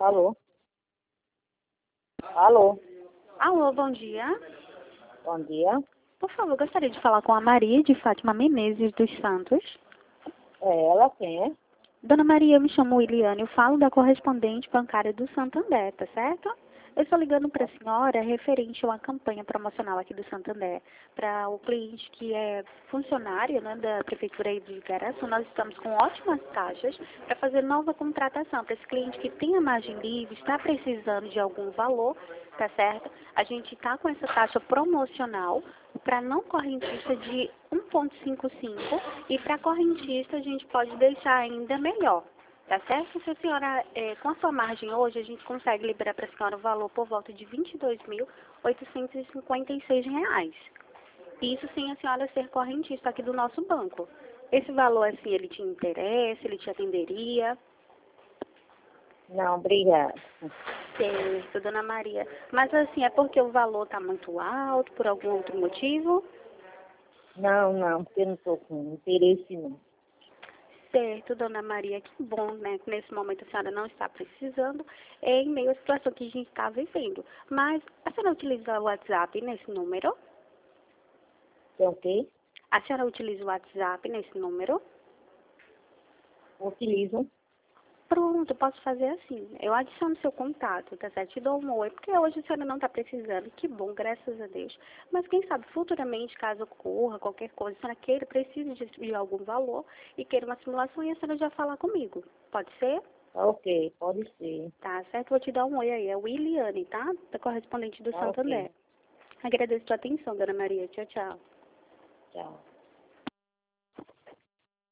Alô? Alô? Alô, bom dia. Bom dia. Por favor, gostaria de falar com a Maria de Fátima Menezes dos Santos. É ela quem é? Dona Maria, eu me chamo Iliane, eu falo da correspondente bancária do Santander, tá certo? Eu estou ligando para a senhora referente a uma campanha promocional aqui do Santander. Para o cliente que é funcionário, né, da Prefeitura aí de Igaraçu, nós estamos com ótimas taxas para fazer nova contratação. Para esse cliente que tem a margem livre, está precisando de algum valor, tá certo? A gente está com essa taxa promocional para não correntista de 1,55 e para correntista a gente pode deixar ainda melhor. Tá certo? Se a senhora, com a sua margem hoje, a gente consegue liberar para a senhora o valor por volta de R$ 22.856. Isso sem a senhora ser correntista aqui do nosso banco. Esse valor, assim, ele te interessa, ele te atenderia? Não, obrigada. Certo, dona Maria. Mas, assim, é porque o valor está muito alto, por algum outro motivo? Não, porque eu não estou com interesse não. Certo, dona Maria, que bom, né? Que nesse momento a senhora não está precisando, em meio à situação que a gente está vivendo. Mas a senhora utiliza o WhatsApp nesse número? Tem o quê? A senhora utiliza o WhatsApp nesse número? Utilizo. Pronto, posso fazer assim. Eu adiciono seu contato, tá certo? Te dou um oi, porque hoje a senhora não está precisando. Que bom, graças a Deus. Mas quem sabe futuramente, caso ocorra qualquer coisa, a senhora queira, precise de algum valor e queira uma simulação e a senhora já falar comigo. Pode ser? Ok, pode ser. Tá certo? Vou te dar um oi aí. É o Iliane, tá? Da correspondente do Ok, Santander. Agradeço a sua atenção, dona Maria. Tchau, tchau. tchau.